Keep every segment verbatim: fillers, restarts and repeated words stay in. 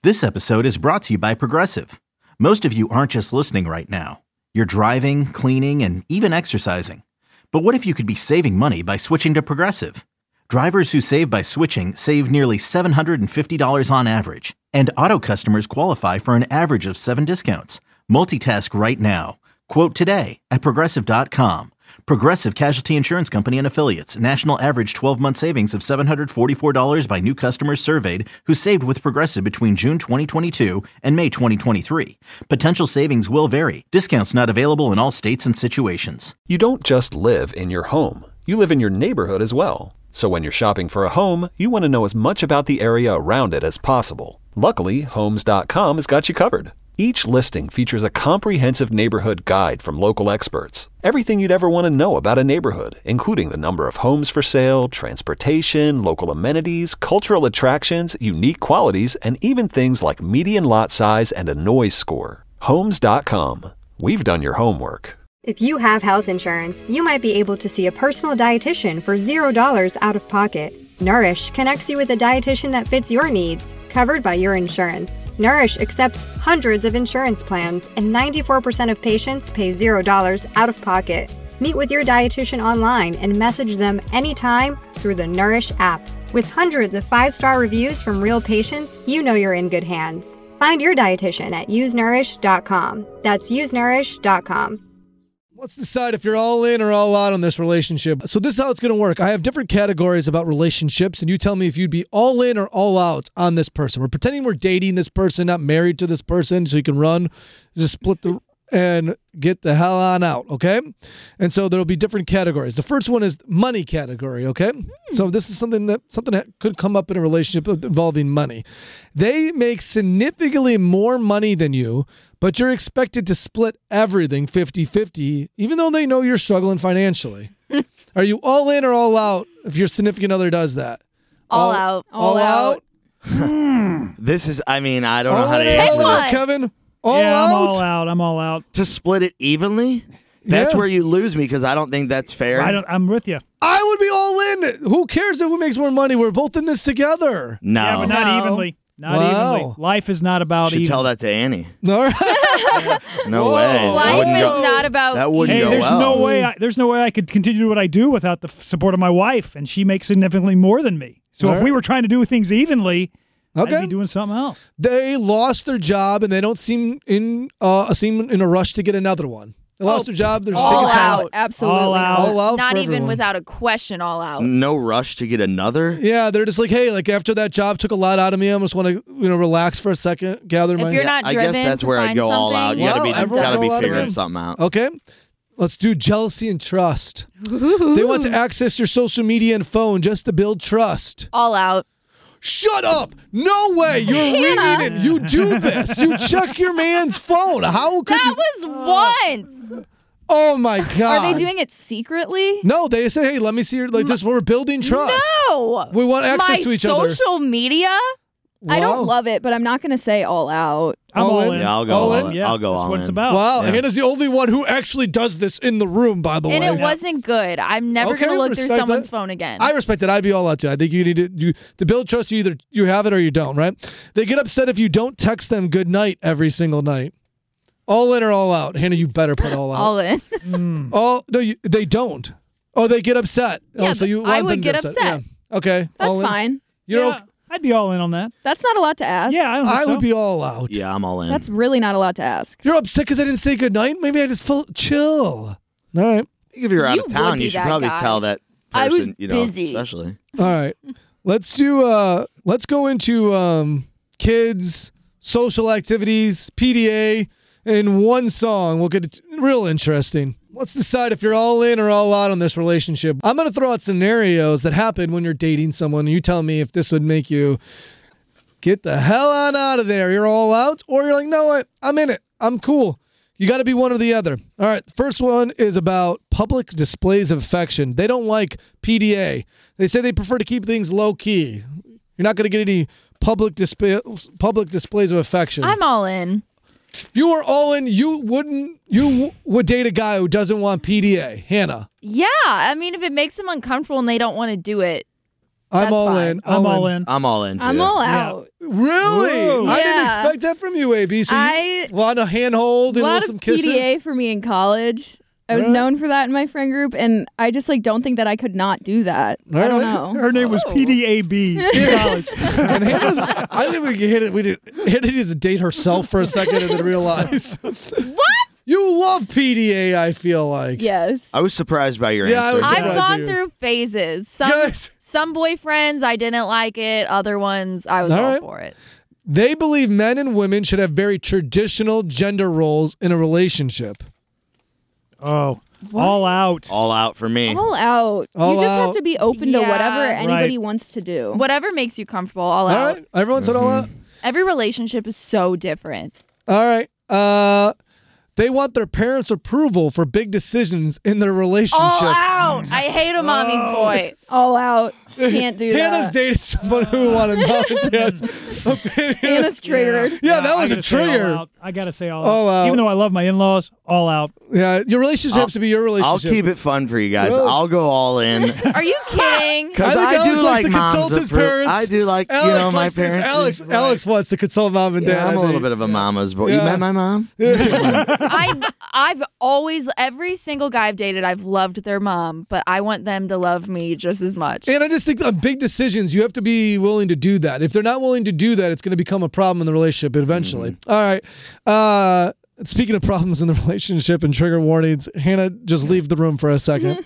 This episode is brought to you by Progressive. Most of you aren't just listening right now. You're driving, cleaning, and even exercising. But what if you could be saving money by switching to Progressive? Drivers who save by switching save nearly seven hundred fifty dollars on average. And auto customers qualify for an average of seven discounts. Multitask right now. Quote today at Progressive dot com. Progressive Casualty Insurance Company and Affiliates. National average twelve-month savings of seven hundred forty-four dollars by new customers surveyed who saved with Progressive between June twenty twenty-two and May twenty twenty-three. Potential savings will vary. Discounts not available in all states and situations. You don't just live in your home. You live in your neighborhood as well. So when you're shopping for a home, you want to know as much about the area around it as possible. Luckily, Homes dot com has got you covered. Each listing features a comprehensive neighborhood guide from local experts. Everything you'd ever want to know about a neighborhood, including the number of homes for sale, transportation, local amenities, cultural attractions, unique qualities, and even things like median lot size and a noise score. Homes dot com. We've done your homework. If you have health insurance, you might be able to see a personal dietitian for zero dollars out of pocket. Nourish connects you with a dietitian that fits your needs, covered by your insurance. Nourish accepts hundreds of insurance plans, and ninety-four percent of patients pay zero dollars out of pocket. Meet with your dietitian online and message them anytime through the Nourish app. With hundreds of five-star reviews from real patients, you know you're in good hands. Find your dietitian at use nourish dot com. That's use nourish dot com. Let's decide if you're all in or all out on this relationship. So this is how it's going to work. I have different categories about relationships, and you tell me if you'd be all in or all out on this person. We're pretending we're dating this person, not married to this person, so you can run, just split the and get the hell on out, okay? And so there'll be different categories. The first one is money category, okay? Mm. So this is something that something that could come up in a relationship involving money. They make significantly more money than you, but you're expected to split everything fifty-fifty, even though they know you're struggling financially. Are you all in or all out if your significant other does that? All, all out. All, all out? out? This is, I mean, I don't all know how to in answer all this. out, Kevin? All yeah, out? I'm all out. I'm all out. To split it evenly? That's Yeah. where you lose me because I don't think that's fair. I don't, I'm with you. I would be all in. Who cares if who makes more money? We're both in this together. No. Yeah, but not No. evenly. Not Wow. evenly. Life is not about Should even. tell that to Annie. All right. No Whoa. way. That Life wouldn't is go- not about that wouldn't Hey, go there's well. no way. I, there's no way I could continue what I do without the f- support of my wife, and she makes significantly more than me. So All if right. we were trying to do things evenly, Okay. I'd be doing something else. They lost their job and they don't seem in uh seem in a rush to get another one. They lost their job. They're just all taking time. out. Absolutely. All out. All out Not for even everyone. without a question, all out. No rush to get another? Yeah, they're just like, hey, like after that job took a lot out of me, I just want to, you know, relax for a second, gather my. If you're not I driven guess that's to where I'd find go all out. You something, gotta be, Wow, you everyone's gotta be all out figuring again. something out. Okay, let's do jealousy and trust. They want to access your social media and phone just to build trust. all out. Shut up! No way! You're reading it. You do this. You check your man's phone. How could That you? was once. Oh my god! Are they doing it secretly? No, they say, hey, let me see your like this. We're building trust. No. We want access My to each other. social media? I Wow. don't love it, but I'm not going to say all out. I'm All all, in? in. Yeah, I'll go All all in? in. Yeah, I'll go that's all what in. it's about. Wow, Yeah. Hannah's the only one who actually does this in the room, by the And way. it wasn't good. I'm never Okay, going to look through respect someone's that. phone again. I respect it. I'd be all out too. I think you need to you, to build trust. You either you have it or you don't. Right? They get upset if you don't text them good night every single night. All in or all out? Hannah, you better put all out. all in. Mm. all no, you, they don't. Oh, they get upset. Yeah, oh, so you I want would them to get upset. upset. Yeah. Okay. That's all in. fine. You're yeah, okay. I'd be all in on that. That's not a lot to ask. Yeah, I don't think I so. would be all out. Yeah, I'm all in. That's really not a lot to ask. You're upset because I didn't say good night. Maybe I just felt chill. All right. if you're out You of would town, be you should that probably guy. tell that person, I was you know, busy. especially. All right. Let's do uh let's go into um kids, social activities, P D A in one song. We'll get it real interesting. Let's decide if you're all in or all out on this relationship. I'm going to throw out scenarios that happen when you're dating someone. You tell me if this would make you get the hell on out of there. You're all out, or you're like, no, what? I'm in it. I'm cool. You got to be one or the other. All right. The first one is about public displays of affection. They don't like P D A. They say they prefer to keep things low key. You're not going to get any public display, public displays of affection. I'm all in. You are all in. You wouldn't. You w- would date a guy who doesn't want P D A. Hannah. Yeah, I mean, if it makes them uncomfortable and they don't want to do it, I'm That's all fine. in. I'm all in. I'm all into I'm it. all Yeah. out. Really? Ooh. I didn't Yeah. expect that from you, A B. So I- you want a handhold A and lot some of kisses? P D A for me in college. I was All right. known for that in my friend group, and I just like don't think that I could not do that. All I don't right. know. Her name was P D A B in college. And Hannah's, I didn't even hit it. We did. Hannah needs to date herself for a second and then realize. What? You love P D A, I feel like. Yes. I was surprised by your Yeah, I answer. was I've surprised gone to through phases. Some Guys. some boyfriends I didn't like it. Other ones I was All all right. for it. They believe men and women should have very traditional gender roles in a relationship. Oh, all out. All out for me. All out. All you just out. have to be open to Yeah. whatever anybody Right. wants to do. Whatever makes you comfortable. All All out. right. Everyone said all out? Every relationship is so different. All right. Uh, they want their parents' approval for big decisions in their relationship. All out. I hate a mommy's boy. All out. Can't do Hannah's that. dated someone who wanted mom and dad's opinion. Hannah's triggered. Yeah, that I was a gotta say all trigger. out. I gotta say all, All out. Even though I love my in-laws, all out. Yeah, your relationship has to be your I'll relationship. keep it fun for you guys. Really? I'll go all in. Are you kidding? Because I I, think do Alex likes like to mom's consult his appro- parents. I do like, Alex you know, my likes to- parents. Alex, Alex wants to consult mom and dad. yeah, I'm a I little think. bit of a mama's boy. You Yeah. met my mom? I I've always every single guy I've dated, I've loved their mom, but I want them to love me just as much. And I just think on big decisions, you have to be willing to do that. If they're not willing to do that, it's going to become a problem in the relationship eventually. Mm-hmm. All right. Uh, speaking of problems in the relationship and trigger warnings, Hannah, just leave the room for a second.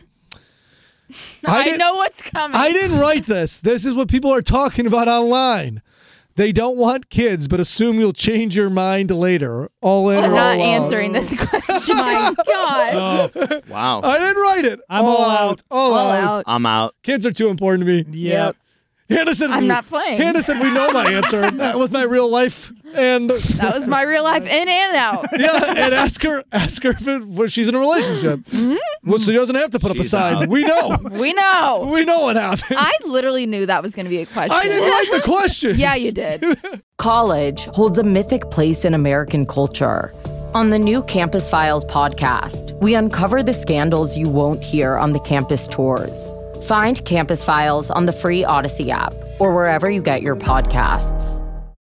I, didn't- know what's coming. I didn't write this. This is what people are talking about online. They don't want kids, but assume you'll change your mind later. All in I'm or not all out. answering this question. My God. Oh, Wow. I didn't write it. I'm all out. All, All out. out. I'm out. Kids are too important to me. yep. Hannah said, I'm not playing. Hannah said, we know my answer. That was my real life. And That was my real life in and out. yeah, and ask her, ask her if, it, if she's in a relationship. Mm-hmm. Well, so she doesn't have to put up a She's sign. out. We know. We know. We know what happened. I literally knew that was going to be a question. I didn't write the question. Yeah, you did. College holds a mythic place in American culture. On the new Campus Files podcast, we uncover the scandals you won't hear on the campus tours. Find Campus Files on the free Odyssey app or wherever you get your podcasts.